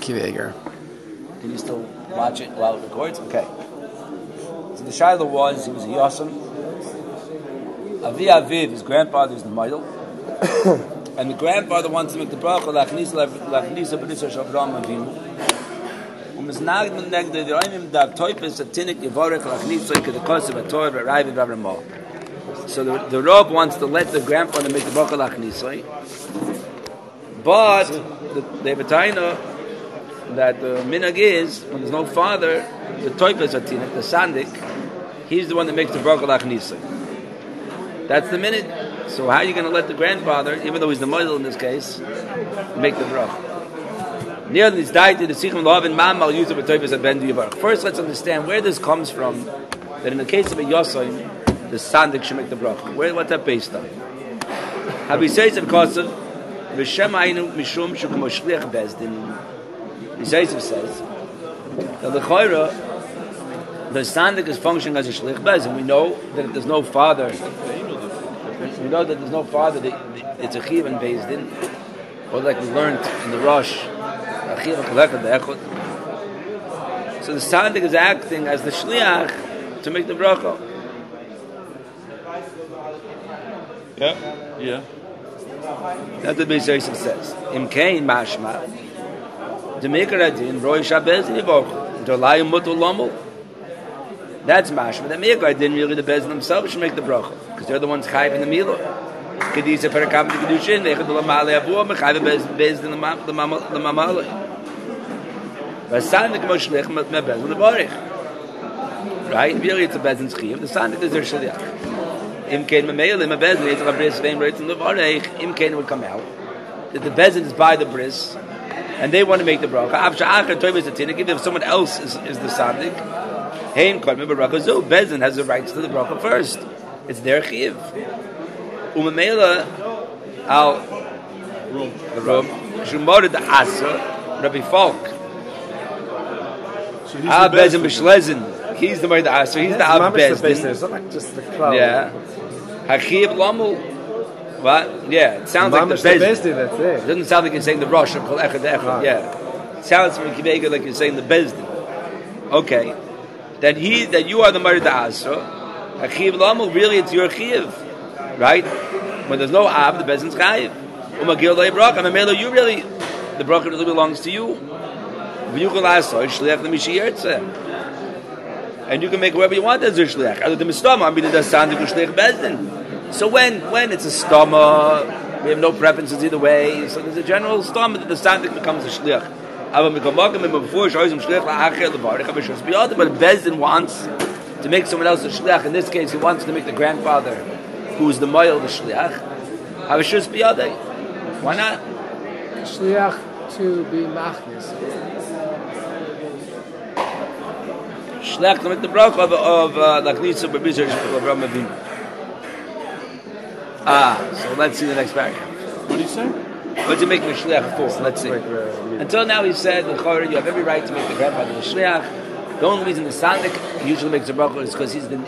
Kiveger. Can you still watch it while it records? Okay. So the Shiloh was, he was a Yosem. Avi Aviv, his grandfather is the Meidel. And the grandfather wants to make the bracha, Lachnisa B'nisa Shavram Avinu. U'miznagd min negde, the Oimim da Toipis, Atinik, Yevorech, Lachnisa, Kedekos, V'Tor, V'Raiv, V'Avramah. So the Rob wants to let the grandfather make the bracha Lachnisa. But they have a taina that the minhag is, when there's no father, the Toipis Atinik, the Sandik, he's the one that makes the bracha Lachnisa. That's the minute. So how are you going to let the grandfather, even though he's the model in this case, make the bracha? First, let's understand where this comes from. That in the case of a Yosayim, the Sandik should make the bracha. What's that based on? He says it because of V'Shem Ainu Mishum Shukum Shliach Bezdin. Yisayis says that the Chayra, the Sandik is functioning as a Shliach Bezdin. We know that if there's no father. We know that there's no father, it's a chiv and Bezdin, or like we learned in the Rosh, a chiv and kolekad be'echot. So the Sandik is acting as the shliach to make the bracha. Yeah. That's what Beis Yosef says. Im kein mashma, the maker adin roy shabez yivoch, dolayim mutul lomel. That's mashma. The maker adin really the Bezdin themselves should make the bracha. Because they're the ones chayiv in the milah. Kedisa perakam to kedushin, nechad l'malei abuah, mechayiv bezd in the mamalei. V'sandik moshlich mebez in the barich. Right? Really, it's a bezdin's chayiv. The sandik is their shaliach. Imkein memeil im bezdin, it's a bris vein right in the barich. Imkein would come out that the bezdin is by the bris, and they want to make the bracha. After achar toivus atinik, if someone else is the sandik, hein kol mebarach zu. Bezdin has the rights to the bracha first. It's their chiv. Umamela al Rum Shumorad the Asa Rabbi Falk. Al Bezin B'Shlezen. He's the Morad Asa. He's the Al Bezin. It's not like just the cloud. Yeah. Hachiv Lamul. What? Yeah. It sounds like the Bezin. That's it. It doesn't sound like you're saying the Rosh or Kol Echad Echad. Yeah. It sounds from Kivega like you're saying the Bezdin. Okay. That you are the Morad Asa. Achiv Lamul, really, it's your chiv, right? When there's no Ab, the Bezdin's chayiv. Umagil lei bracha, Mamela, you really, the bracha really belongs to you. V'yuchol asoy shliach l'mishi yertzeh, and you can make whoever you want as your shliach. Other than stama, I mean, it does sound like shliach Bezdin. So when it's a stama, we have no preferences either way. So there's a general stama that the sandik becomes a shliach. But Bezdin wants to make someone else a shliach. In this case, he wants to make the grandfather, who's the moil, the shliach. Havishus biyadei. Why not? Shliach to be machnis. Shliach to make the bracha of Lachnisa B'Bizar of Avraham Avinu. So let's see the next paragraph. What do you say? What's he making a shliach for? Let's see. Until now, he said, you have every right to make the grandfather a shliach. The only reason the sandik usually makes a bracha is because he's the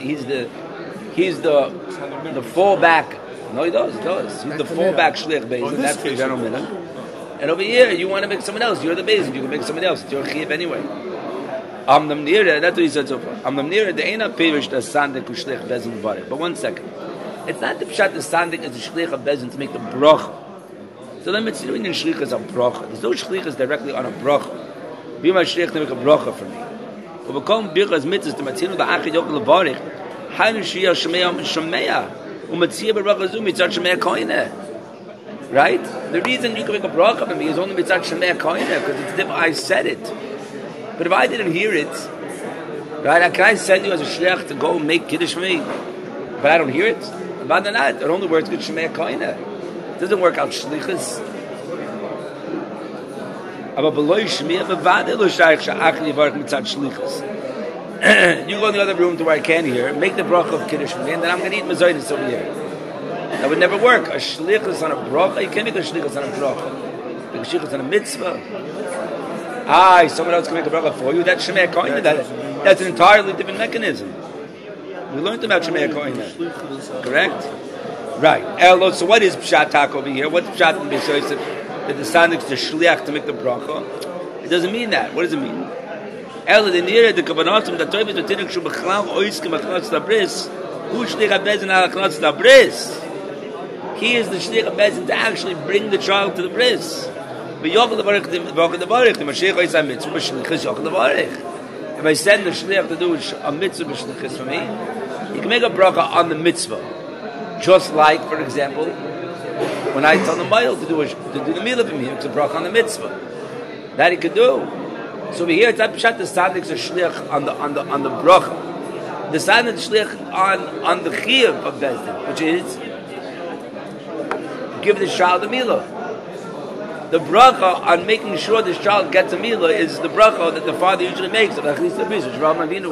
fallback. No, he does. He's the fallback shliach beis. That's the general minhag. And over here, you want to make someone else. You're the beis. You can make someone else. It's your chiv anyway. Amnam nira. That's what he said so far. Amnam nira. The ena pirish the sandik u'shliach bezin v'varech. But 1 second, it's not the pshat the sandik is the shliach of bezin to make the bracha. So then it's doing shlichas on bracha. There's no shlichas directly on a bracha. Be my shliach to make a bracha for me. Ubekom birchas mitzvahs to matzinu the achid yokel levarich. Hainu shiyah shemeya umatziyah beracha zu mitzat shemeya koineh. Right? The reason you can make a bracha for me is only mitzat shemeya koineh because it's different. I said it. But if I didn't hear it, right? Can I send you as a shliach to go make kiddush for me? But I don't hear it. But than that, it only works with shemeya koineh. It doesn't work out shlichas. You go in the other room to where I can hear, make the bracha of kiddush for me, and then I'm going to eat mazonis over here. That would never work. A shlichus on a bracha, you can't make a shlichus on a bracha. Make a shlichus on a mitzvah. Someone else can make a bracha for you. That's shemei koinah. That's an entirely different mechanism. We learned about shemei koinah. Correct? Right. So what is pshat tak over here? What's pshat in Beis Yosef? That the sandik is the shliach to make the bracha. It doesn't mean that. What does it mean? Ela the nearer the kabanatim that toiv to tinik shu b'chlam oiskim achnatz labris. Who shlich habezin al achnatz labris? He is the shlich habezin to actually bring the child to the bris. But yochel the barich the mashiach oisam mitzvah b'shlichis yochel the barich. If I send the shlich to do a mitzvah b'shlichis for me, he can make a bracha on the mitzvah. Just like, for example, when I tell the mile to do the milah for me, it's a bracha on the mitzvah. That he could do. So over here, it's not pshat the tzaddiks are shlich on the bracha. The tzaddik is shlich on the chiyuv of bezdin, which is give the child the milah. The bracha on making sure this child gets a milah is the bracha that the father usually makes of Achlis Labris, which Rav Avinu.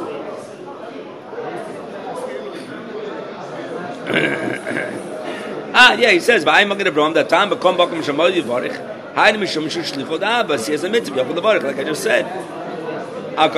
He says, "V'ayim magid Abraham that time bekom bakum shamal yivarich." Like I just said. So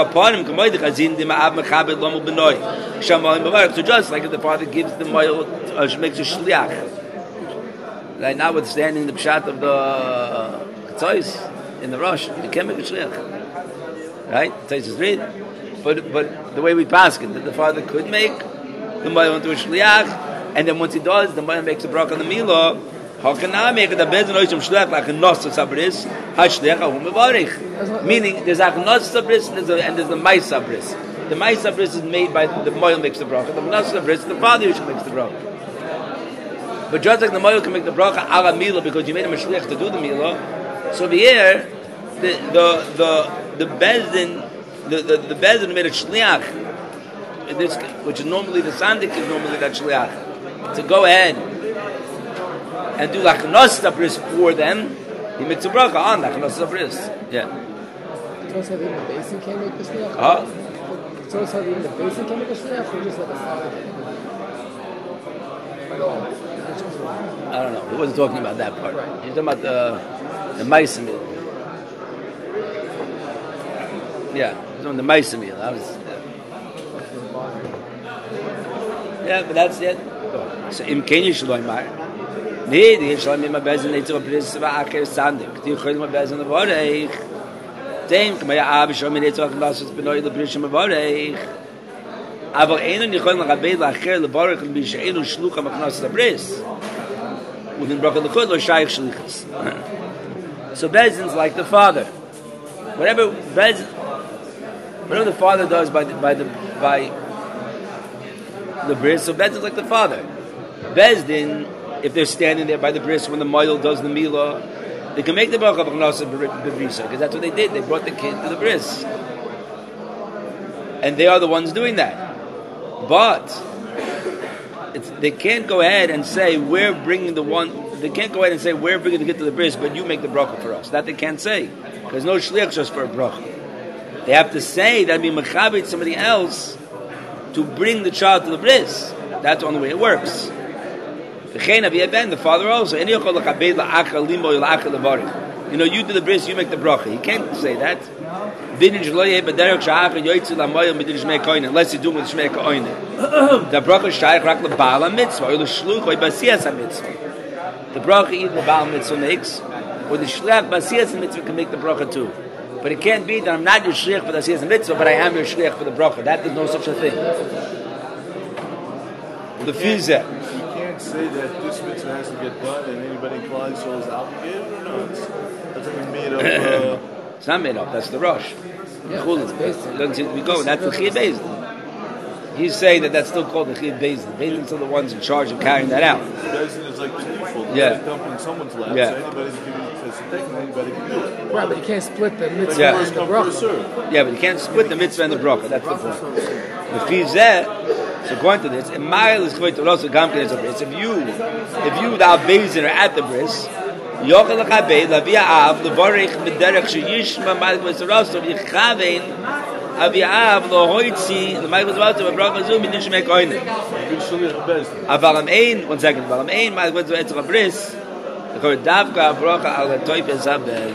just like if the father gives the mile, makes a shliach. Like notwithstanding the pshat of the Ktsois in the Rosh, you can't make a shliach. Right? Ktsois is read. But the way we pass it, that the father could make the mile into a shliach, and then once he does, the mile makes a bracha on the milah. How can I make it a bezin oishim shliach like a nos sabris? Hashliach ahum mevarich. Meaning there's a nos sabris and there's the mais sabris. The mais sabris is made by the moil makes the bracha. The nos sabris the father usually makes the bracha. But just like the moil can make the bracha ala milah because you made him a shliach to do the milah, so over here the bezdin the bezdin made a shliach, which is normally the sandik is normally that shliach to go ahead and do lachnos sabris for them. He makes a bracha on lachnos sabris. Yeah. So even the basin can't make the shliach. So even the basin can't make the shliach, or just like the father. I don't know. He wasn't talking about that part. Right. He's talking about the ma'aser meal. Yeah, he's on the ma'aser meal. Yeah, but that's it. So im kenye shloi mar. Nee, die shloi mit bezen nicht so bris war acher sandig. Die khoyd mit bezen war ich. Denk mir ab schon mit so glas es benoy de bris mit war ich. Aber einer nicht khoyd mit bezen acher le barach bi sheinu shluch am knas de bris. Und in bracha de khoyd lo shaykh shlichs. So bezen's like the father. Whatever the father does by the bris, so bezen's like the father. Bezdin, if they're standing there by the bris when the moil does the milah, they can make the bracha b'chnasa b'brisa because that's what they did. They brought the kid to the bris, and they are the ones doing that. But they can't go ahead and say we're bringing the one. They can't go ahead and say we're bringing the kid to the bris, but you make the bracha for us. That they can't say. There's no shliach just for a bracha. They have to say that be mechabit somebody else to bring the child to the bris. That's the only way it works. The father also. You know, you do the bris, you make the bracha. He can't say that. Unless you do with shmei ka'oinen. The bracha is shaykh rak leba'al mitzvah or l'shluch or b'asiyas mitzvah. The bracha either the ba'al mitzvah makes, or the shliach b'asiyas mitzvah can make the bracha too. But it can't be that I'm not your shliach for the asiyas mitzvah, but I am your shliach for the bracha. That is no such a thing. The fizeh. Say that this mitzvah has to get done and anybody in Klal Yisrael is obligated or no? That's made up. It's not made up. That's the Rosh. Yeah, doesn't seem to be going. That's the Chiyuv Bezdin. He's saying that that's still called the Chiyuv Bezdin. Bezdin's are the ones in charge of carrying that out. Bezdin is like the default. Yeah. It come from someone's lap. Yeah. So anybody can anybody can do it. Right, but you can't split the mitzvah Yeah. and the bracha. Yeah, but you can't split the mitzvah and the bracha. That's the point. The fizeh. So according to this, a mile is going to also come to the bris. If you thou bezin are at the bris, yochel lachabed lavia av levarich b'derech sheyishma malik v'sarasav yichavein avia av lohoitzi l'mayik v'zvatzah v'bracha zu midin shmei koinen. Aval am ein, 1 second, aval am ein malik v'zvatzah bris. The Kor davka bracha al hatoyf ezaben.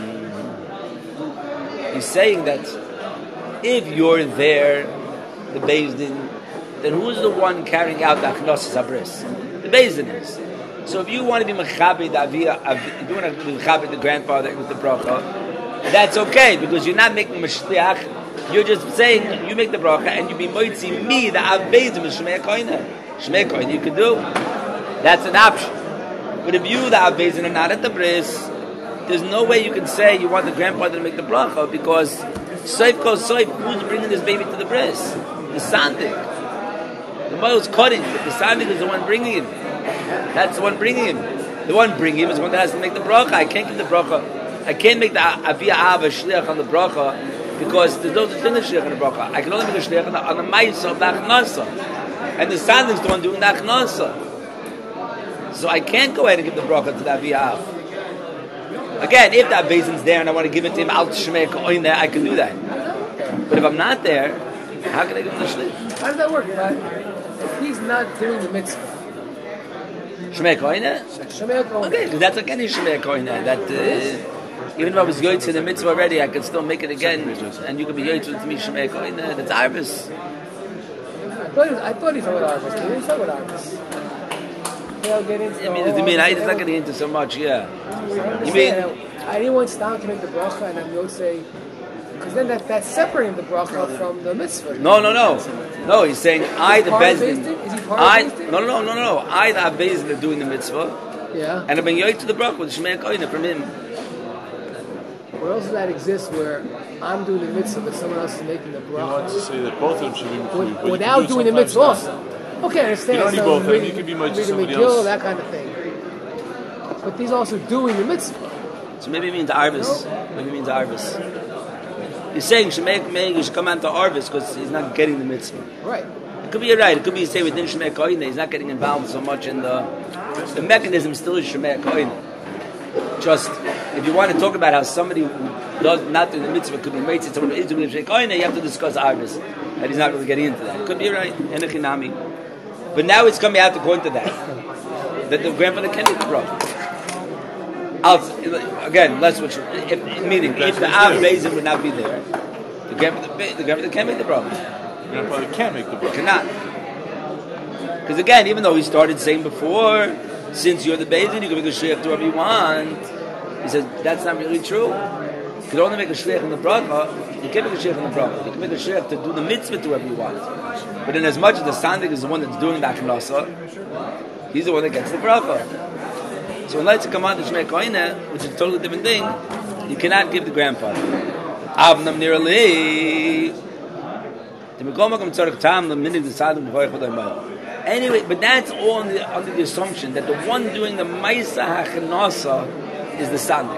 He's saying that if you're there, the bezdin, then who is the one carrying out the achnos sabris? The bezdin is. So if you want to be mechabed if you want to be mechabed the grandfather with the bracha, that's okay because you're not making mashliach. You're just saying you make the bracha and you be moitzi me the avbezim with shmei koine. Shmei koine you can do. That's an option. But if you the avbezim are not at the bris, there's no way you can say you want the grandfather to make the bracha because soif goes soif. Who's bringing this baby to the bris? The sandik. The mother's cutting. The sandik is the one bringing him. That's the one bringing him. The one bringing him is the one that has to make the bracha. I can't give the bracha. I can't make the avia ava shliach on the bracha because there's no such thing as shliach on the bracha. I can only make a shliach on the ma'isa of the achnasa, and the sandik is the one doing the achnasa. So I can't go ahead and give the bracha to the avia ava. Again, if that basin's there and I want to give it to him out shmei koine, I can do that. But if I'm not there, how can I give him the shliach? How does that work? If he's not doing the mitzvah. Shmei koine? Shmei koine. Okay, because that's again shmei koine. That even if I was yoytz in the mitzvah already, I could still make it again, and you could be yoytz with me shmei koine. That's arvis. I thought he thought with arvis. He didn't thought with arvis. You mean he's not getting into so much? Yeah. You mean I didn't want Stam to make the bracha, and I'm going to say. Because then that's separating the bracha from the mitzvah. No. No, he's saying I the bezdin. Is he part of bezdin? No. I the bezdin are doing the mitzvah. Yeah. And I've been yoyt to the bracha with shmei koine from him. Where else does that exist where I'm doing the mitzvah but someone else is making the bracha? You want to say that both of them should be without doing the mitzvah also. Okay, I understand. You don't need both of them. You can be much somebody else. That kind of thing. But he's also doing the mitzvah. So maybe it means arvis. Maybe it means arvis. He's saying Shemei should come on to Arvis because he's not getting the mitzvah. Right. It could be you're right. It could be you say within Shemei Koine he's not getting involved so much in the mechanism still is Shemei Koine. Just if you want to talk about how somebody who does not do the mitzvah could be made to someone who is doing Shemei Koine, you have to discuss Arvis. And he's not really getting into that. It could be right. Enechinami. But now it's coming out according to that the grandfather can make the bracha. Again, less which meaning if the Av Bezin would not be there, the grandfather can't make the bracha. The grandfather can't make the bracha. Cannot. Because again, even though he started saying before, since you're the Bezin, you can make a shliach to whoever you want. He says that's not really true. You can only make a shliach in the bracha. You can't make a shliach in the bracha. You can make a shliach to do the mitzvah to whoever you want. But in as much as the sandik is the one that's doing the achnasa, he's the one that gets the bracha. So when lights come on to Shmei Koine, which is a totally different thing, you cannot give the grandfather. Avnam nirali. Anyway, but that's all under the assumption that the one doing the Maisa HaChanasa is the Sandik.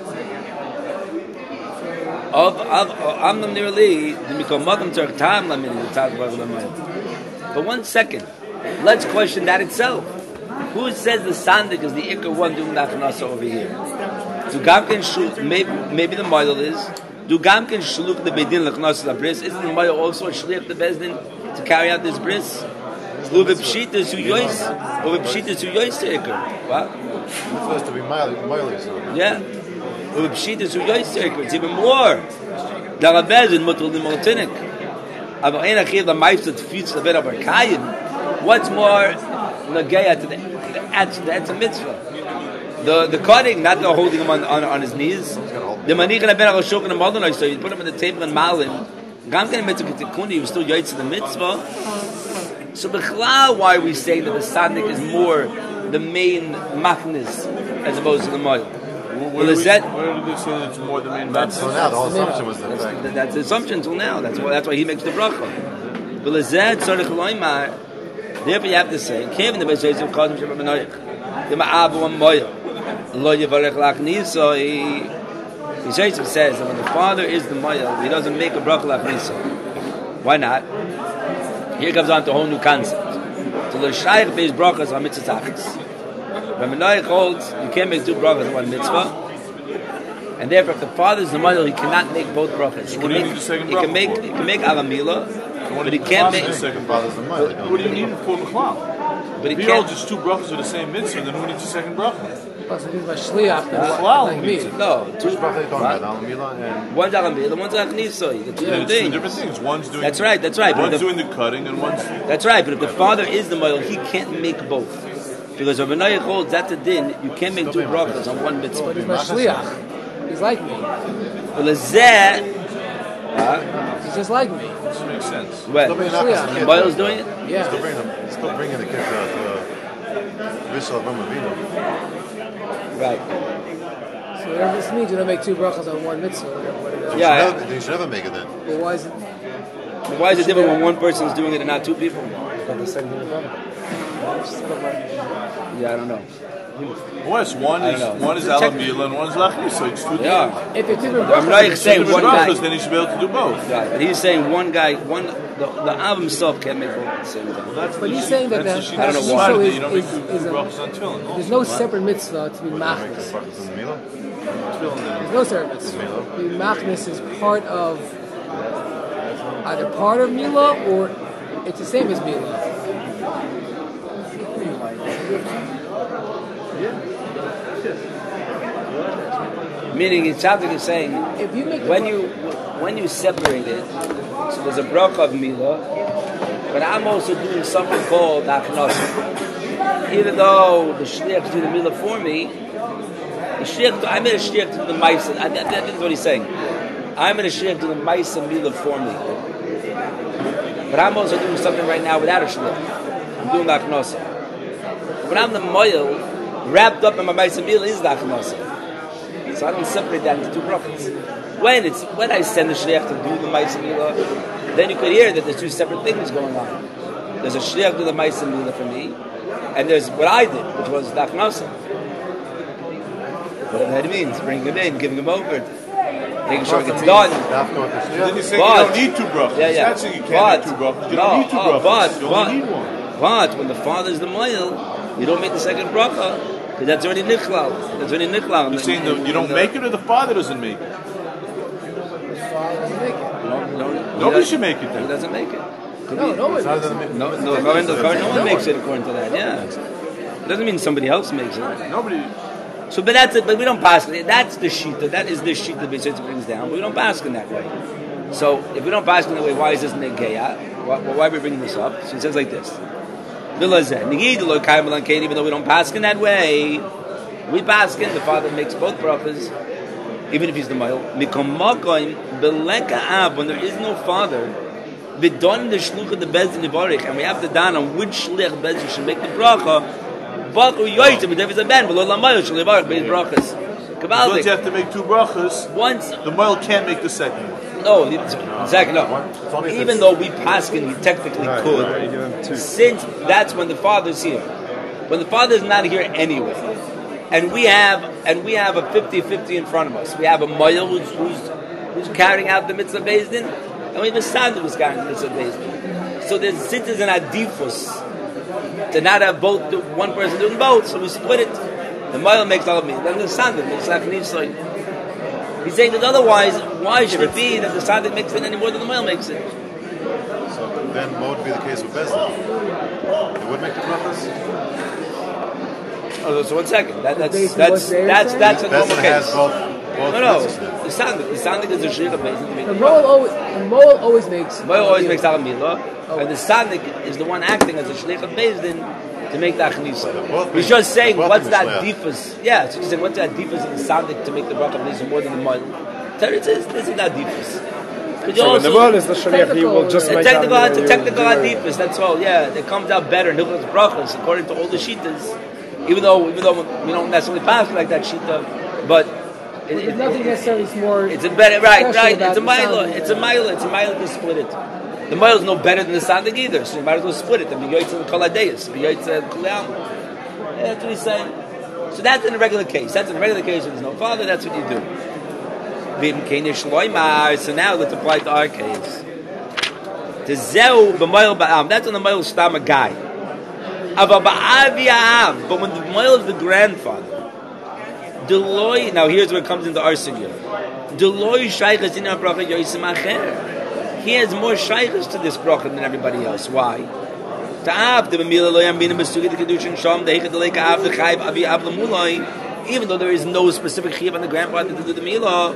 Avnam nirali. But 1 second, let's question that itself. Who says the sandik is the ikar one doing the achnasa over here? Do gamkin shuluk? Maybe the model is. Do gamkin shuluk the bedin l'achnasa la bris? Isn't the model also a shliach the bezdin to carry out this bris? Uvipshita su yois, uvipshita su yois the ikar. What? It's supposed to be miles. Yeah. Uvipshita su yois the ikar. It's even more. The bezdin mutul the motinik. Aber ein achiv the ma'isat fitz the ben abarkayim. What's more nageya to that's a mitzvah. The cutting, not the holding him on his knees. The manichin ben aroshok and the mother, so you put him on the table and malim. Gamken mitzvah kitikuni, he was still yaitz the mitzvah. So b'chlal, why are we saying that the sandik is more the main machnis as opposed to the mother? Where did they say that it's more the main machnis? So now the whole assumption was that. That's the assumption till now. That's why he makes the bracha. V'lezed tzorich loymar. Therefore, you have to say, "Kevin the Beisayis of Kodim Shabbat Benoich, the Ma'abu and Moya, Lo Yevarech Lachniso." He says that when the father is the Moya, he doesn't make a bracha Lachniso. Why not? Here comes on to a whole new concept. To the Shaykh based brachas on mitzvah tachas. When Benoich holds, you can't make two brachas on one mitzvah, and therefore, if the father is the Moya, he cannot make both brachas. He can make Avamila. But he can't make the second brother's the mother. What do you need for Mechlal? But he if he holds just two brachas with the same mitzvah, then who needs a second bracha? Plus, it is my shliach. Mechlal needs it. No, Which bracha are you talking about? Al-Mila and... One's Alamila, one's Achniso. It's two Two things. different things. One's doing. That's right. One's doing the cutting, and one's. That's right. But if the father is the male, he can't make both. Because Rabbi Noach holds that's a din. You can't make two brachas on one mitzvah. But it's my shliach. He's like me. Well, Lezeh. He's just like me. This makes sense. When? Still bringing up the Moyle's doing it? Yeah. Still bringing the kids out to Vishal Avinu. Right. So whatever this means, you don't make two brachas on one mitzvah. Whatever it is. Yeah. You should never make it then. But why is it? Why is it different when one person is doing it and not two people? Yeah, I don't know. One is Alamila and one is Lachni, so it's 2 days. Yeah. If it's different I'm brachas, not saying one guy. Then he should be able to do both. Right, but he's saying one guy, the Av himself can't make both at the same time. but he's saying that the That's the I don't know sheet why. that is, you don't make is, two is a, brachas on Tefillin. there's no separate mitzvah to be Make the machnis. brachas in the Mila. There's no separate mitzvah. The machnis is part of either part of Mila or it's the same as Mila. Meaning, it sounds like you're saying If you make when you separate it, so there's a bracha of Mila, but I'm also doing something called Akhnasa. Even though the shliach do the Mila for me, I made a shliach to the Maisa. That is what he's saying. I made a shliach to the Maisa Mila for me, but I'm also doing something right now without a shliach. I'm doing Akhnasa. When I'm the moil, wrapped up in my Maisa Mila is the Akhnasa. So I don't separate that into two brachas. When I send the shliach to do the Maisa Mila, then you could hear that there's two separate things going on. There's a shliach to the Maisa Mila for me, and there's what I did, which was the Akhnasa. Whatever that means, bringing him in, giving him over, making sure it gets done. Then you say you don't need two brachas. Yeah. That's saying you can't have two brachas. You don't need two brachas. You only need one. But when the father is the moil, you don't make the second bracha. Because that's already nichlal. That's already nichlal. You're saying that you don't make it or the father doesn't make it? Nobody should make it He then. doesn't make it. No one. No one makes it according to that. Yeah. It doesn't mean somebody else makes it. Nobody. So, but that's it. But we don't pass it. That's the shita. That is the shita that Beisitz brings down. But we don't pass in that way. So, if we don't pass in that way, why is this negeya? Why are we bringing this up? So it says like this. Even though we don't pass in that way, we pass in. The father makes both brachas, even if he's the male. When there is no father, we don the shluch of the bezdin nivarich, and we have to don on which shliach bezdin should make the bracha. But if it's a ben, once you have to make two brachas, the male can't make the second one. No, exactly no. Even though we paskin, he technically could, since that's when the father's here. When the father is not here anyway, and we have a 50-50 in front of us. We have a moyel who's carrying out the mitzvah beis din, and we have a son who's carrying the mitzvah beis din. So there's sitters and adifus to not have both one person doing both. So we split it. The moyel makes all of me. Then the son makes like. He's saying that otherwise, why should it be that the Sadik makes it any more than the male makes it? So then what would be the case with Bezdin? They would make the brachas? Oh, so 1 second. That's a normal Bezdin case. has both No. mitzvahs. The Sadik is a shliach of Bezdin to make The the moel always makes. Moel always makes Alamila, and the Sadik is the one acting as a shliach of Bezdin to make the Achnisa. He's just saying, what's that diffus? Yeah, so he's saying, what's that diffus in the Sadik to make the bracha of Bezdin more than the Moel? This is that diffus. So when the moel is the shliach, he will just make it's a technical adifus. That's all. Yeah, it comes out better in Hilchos brachas according to all the shitas. Even though we don't necessarily pass like that shita, but There's nothing necessarily more. it's a better right. It's a mile. It's a mile to split it. The mile is no better than the sandik either, so you might as well split it. The biyoytz and the koladeus, biyoytz and kulam. That's what he's saying. So that's in a regular case. That's in a regular case when there's no father. That's what you do. So now let's apply to our case. To zeu b'moil ba'am. That's when the moil is stam a guy. But when the moil is the grandfather, Deloy. Now here's where it comes into our sugya. Deloy shaychas in our bracha yosim acher. He has more shaychas to this bracha than everybody else. Why? Even though there is no specific chiyuv on the grandfather to do the milah,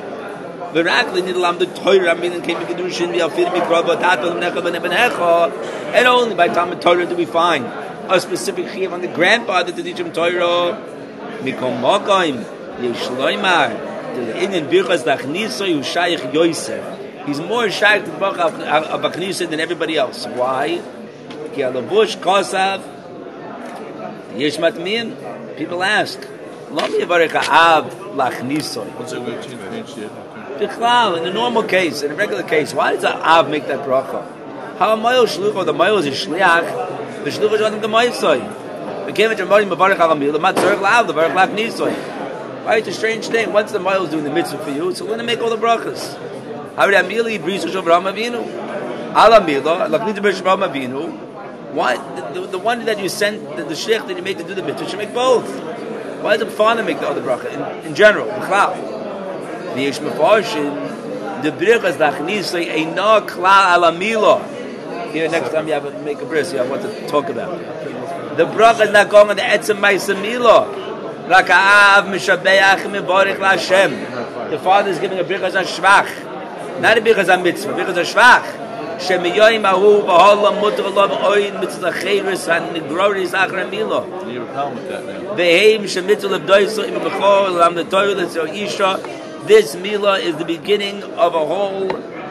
and only by Talmud Torah do we find a specific chiyuv on the grandfather to teach him Torah. in Birchas Lachniso Yushayich Yoiser. He's more shaykh to the Baruch of Achnisa than everybody else. Why? Ki alavush kosav yesh matmin. People ask, Lo mi yavarech ha'av lachniso. What's it going to change yet? Bichlal, in the normal case, in a regular case, why does the Av make that bracha? How a Moil Shluch, the Moil is a Shliach, the Shluch is on the Moisoi. We came into Moil Mavarech HaRamil, the Matzorech La'av, the Varech Lachnisoi. Why? It's a strange thing. Once the Moil is doing the mitzvah for you, so we're going to make all the brachas. How would Amili Brisu Shavram Avinu? Alamila, Lachniz B'Shavram Avinu. Why? The one that you sent, the Shliach that you made to do the mitzvah, should make both. Why is it fun to make the other bracha? In general, Bichlal. The Yesh Mefarshin, the Birchas Lachnisoi Eina Klal Alamila. Here, next time you have to make a bris, you have what to talk about. The bracha is not going on the Etzem Ma'aseh Milah. Like Ha'av Mishabeach Mivarech LaHashem. The father is giving a Birchas HaShvach. Not a Birchas HaMitzvah, Birchas HaShvach. Shemiyoyim Ahu B'Holam Mutar Olav Oyin Mitzvah Chayris HaNigroris Achra Milah. You have a problem with that now. Ve'heim Shemitzvah L'Vdoiso Im B'Chor L'Am L'Toyel L'Tzor Isha. This Milah is the beginning of a whole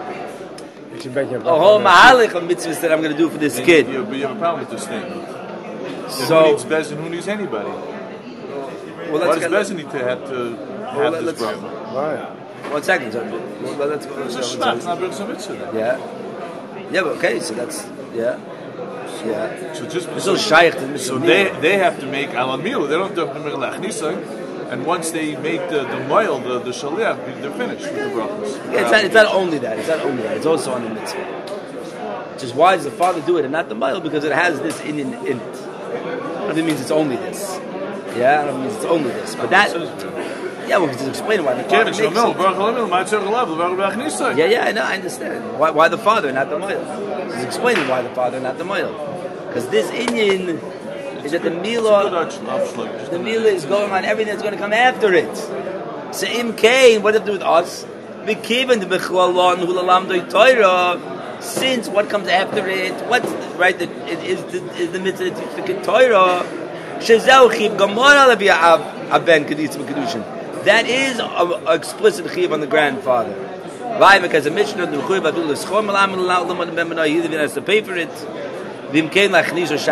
mahalik of mitzvahs that I'm going to do for this kid. But you have a problem with this statement. So, who needs Bezin? Who needs anybody? Why does Bezin need to have this bracha? Right. 1 second. Let's go. It's a shvach, it's not Birchas HaMitzvah. Yeah, but okay, so that's, yeah. So just so shaykh to so they have to make alamil. They don't have to make lachnisai. And once they make the moil, the shaliach, they're finished with the brachas. Yeah, it's not only that. It's also on the mitzvah. Which is why does the father do it and not the moil? Because it has this in it. I don't think it means it's only this. Yeah, I don't mean it's only this. But that, yeah, well, just explain why the father makes it. Yeah, I know, I understand. Why the father and not the moil? He's explaining why the father and not the moil. Because this Inyan is that the milah is going on everything that's going to come after it. So Im Kain, what does it do with us? Since what comes after it, what's right? It is the mitzvah to Torah. That is an explicit chiv on the grandfather. Why? Because the Mishnah has to pay for it. Mamela,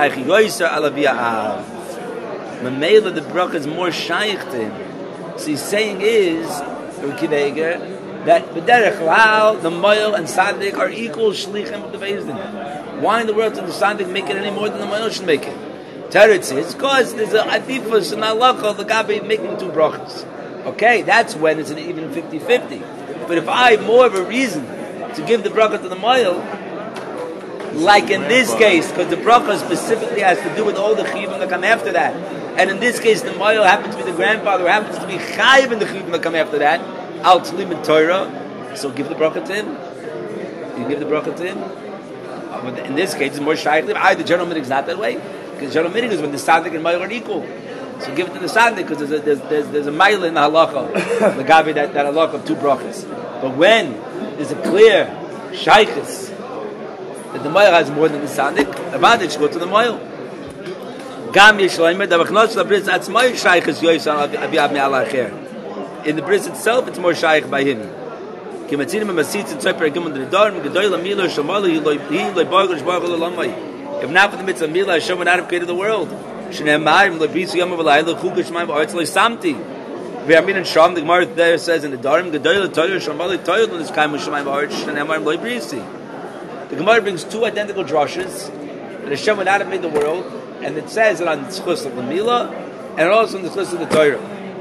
the bracha is more shaykh to him. So he's saying is that the moil and sadik are equal shlichim of the Bezdin. Why in the world does the sadik make it any more than the moil should make it? Teretz is because there's a adifus and halacha the gabi making two brachas. Okay, that's when it's an even 50-50. But if I have more of a reason to give the bracha to the moil, like in this case, because the bracha specifically has to do with all the chiyuvim that come after that, and in this case, the moil happens to be the grandfather, who happens to be chayiv in the chiyuvim that come after that, al tlim in Torah. So give the bracha to him. You give the bracha to him. But in this case, it's more shaykh. The general minig is not that way, because the general minig is when the sadik and moil are equal. So give it to the sadik because there's a mile in the halacha, the gabi that halacha of two brachas. But when there's a clear shaykhis that the moil has more than the sadik, the advantage go to the moil. Gam yishloimer the bachnos la bris that's moil shaykhis yoysan abiab me'al acher. In the bris itself, it's more shaykh by him. Kimatzinim masit tzayper gimon the darm gedoyla milo shomalo he loy bargos bargol lamay. If not for the mitzvah mila, Hashem would not have created the world. Shneimar lebrisu yom v'layla chukash ma'im arts loy samti. V'yamin and Sham the Gemara there says in the darm gedoyla toyer shomalo toyer lo niskayim shemaim arts shneimar lebrisi. The Gemara brings two identical drushes that Hashem would not have made the world, and it says it on the tzchus of the Milah, and also on the tzchus of the Torah.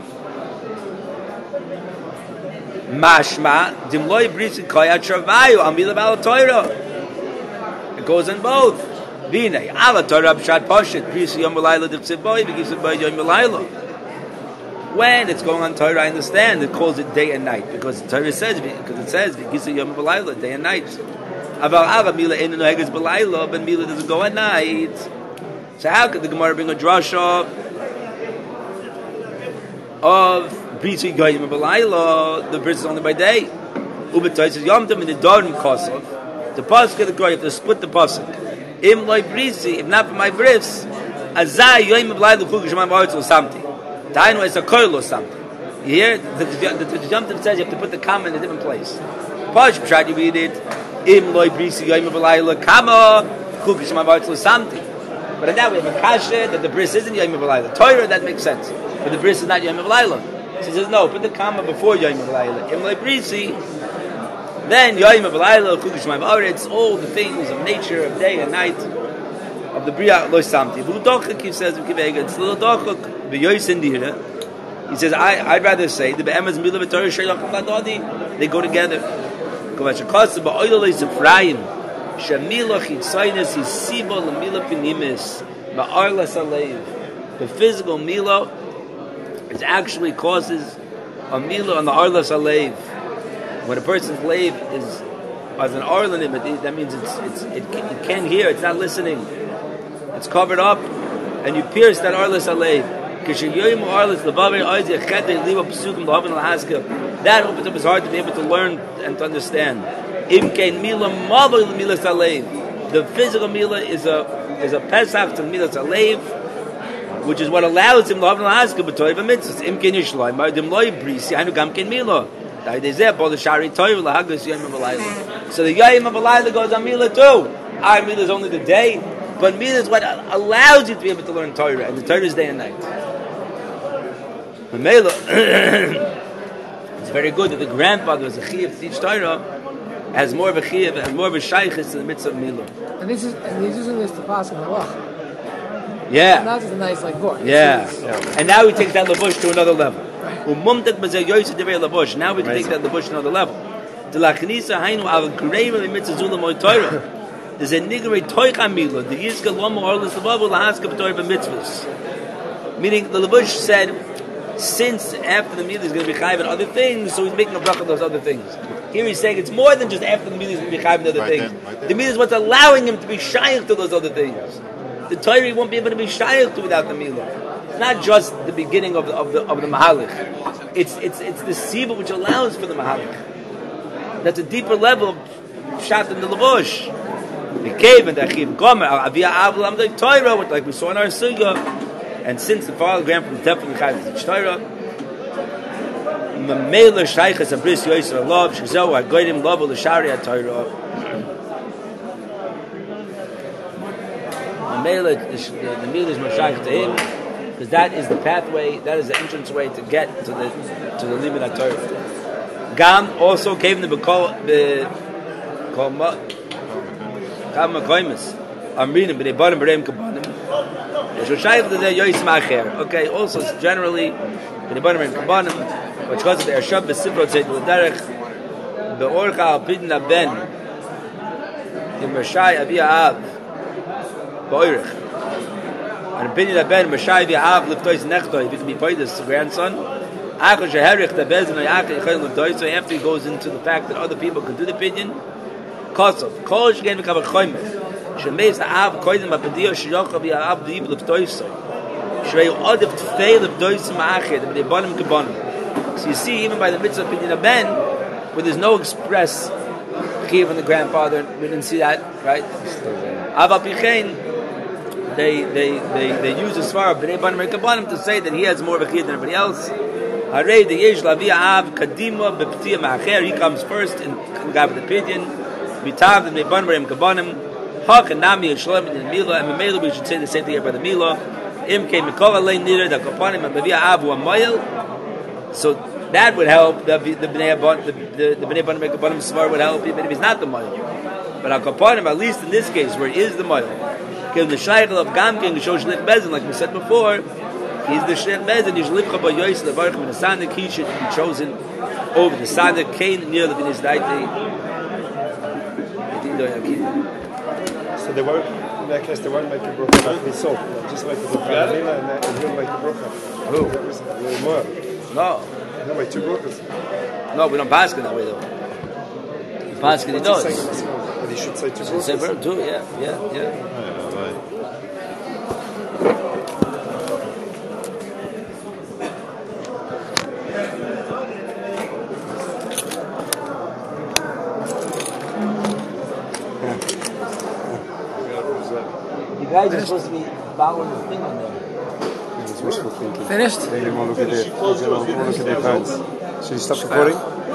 Mashma dimloi brisi koyat sharvayu am Milah b'al Torah. It goes in both. Vinay ala Torah b'shat pashit brisi yom v'layla d'chsev boy v'givsev boy yom v'layla. When it's going on Torah, I understand it calls it day and night because the Torah says v'givsev yom v'layla day and night. Aval Mila ain't no heges b'layla, but Mila doesn't go at night. So how could the Gemara bring a drasha of B'ritzi Goyim b'layla? The verse is only by day. Ubetoy says Yomtim in the Dorim Kosov. The pasuk of the Gemara, you have to split the pasuk. Im loy B'ritzi, if not for my bris, Azai Yoyim b'layla chugish my martz or something. Tainu is a koil or something. Here, the Yom says you have to put the comma in a different place. Pash, try to read it. Im loy brisi yoyim v'layla kama kukish ma'avartz l'samti. But now we have a kasha that the bris isn't yoyim v'layla. Torah, that makes sense. But the bris is not yoyim v'layla. So he says, no, put the comma before yoyim v'layla. Im loy brisi, then yoyim v'layla kukish ma'avartz. All the things of nature, of day and night, of the bria loy samti. V'udochak, he says, it's little dochak v'yoyis indira. He says, I'd rather say the be'emes milah v'torah she'yacham ladodi. They go together. The physical milah is actually causes a milah on the arlas alev. When a person's leiv is as an arlanim, that means it can't hear, it's not listening, it's covered up, and you pierce that arlas alev. That opens up his heart to be able to learn and to understand. The physical milah is a pesach to milah alev, which is what allows him to have l'haska b'toiv mitzvahs. Imkein yishloim, ma'adim loy brisi, hanu gam ken milah. So the yayim of alayla goes on milah too. Our milah is only the day, but milah is what allows you to be able to learn Torah, and the Torah is day and night. It's very good that the grandfather was a chiyuv to teach Torah, has more of a chiyuv and more of a shaychus in the midst of milah. And he's using this to pass on halach. Yeah. Not just a nice like book. Yeah. And now he takes that labush to another level. Now we can take that labush to another level. There's a nigre toich amila. The yizka lomo orlis levavu lahaska b'torah b'mitzvahs. Meaning the labush said, since after the milah is going to be chayiv and other things, so he's making a bracha of those other things. Here he's saying it's more than just after the milah is going to be chayiv and other things. The milah is what's allowing him to be shaykh to those other things. The Torah won't be able to be shaykh to without the milah. It's not just the beginning of the mahalich. It's the siva which allows for the mahalich. That's a deeper level of shat in the lavush. The cave and the achiv gomer avia avlam the Torah, like we saw in our sugya. And since the father grandpa was definitely chayiv to teach Torah, Mamela shaychas abris yoyser love shizau hagoyim love l'shari haTorah. Mamela, the milah is more shaych to him because that is the pathway, that is the entrance way to get to the limit haTorah. Gam also came the bekol Kam makoymes. I'm reading, but they bought him b'reim kabanim. Okay, also generally, which causes the Ershab b'sifrot zayt l'derech be'orcha al pidin aben in Meshai Avi Av ba'orich and pidin aben Meshai Avi Av liftois nechtoi if it can be Poidus grandson after he goes into the fact that other people can do the pidin kosov kol shegen v'kavar choymes Shemeis ha'av koydem ha'pediyo shiyochav ha'av v'yib l'ftoisoi Shrei odif tfei l'ftoisim ha'ached but they bought him kabonim. So you see, even by the mitzvah of Pidin Ben, where there's no express chiyuv from the grandfather, we didn't see that, right? Ava Pichein, they use the svar of Bnei Banim Kabonim to say that he has more of a chiyuv than everybody else. Harei the yesh lavi ha'av kadima b'ptiyah ma'acher, he comes first in Gav the Pidin, b'tav the Bnei Banim Kabonim, hak and nami and shalom in the milah, and Mamela we should say the same thing here by the milah. Im came mikol alei nira the kaponim and lavi ha'av hu ha'moyel. So that would help. The Bnei Banim Kaponim Svar would help even if he's not the Moil. But Al Kaponim, at least in this case, where he is the Moil, because the Shaykhel of Gamkin, the Shosh Lich Bezin, like we said before, he's the Shlich Bezin. He's Livcha Bayois the Baruch and the Sandik. He should be chosen over the Sandik. Kain near the Vinis Daiti. So they won't. In that case, they won't make a bracha like we saw. Just like the bracha and he'll make a bracha. Who? More. No. No, wait, two brachas. No, we don't pass it that way though. Pass it, he does. But he should say two brachas. Say two, yeah. You guys are supposed to be following the thing on there. It's wishful thinking. Finished? They didn't want to look at their pounds. Should you stop recording?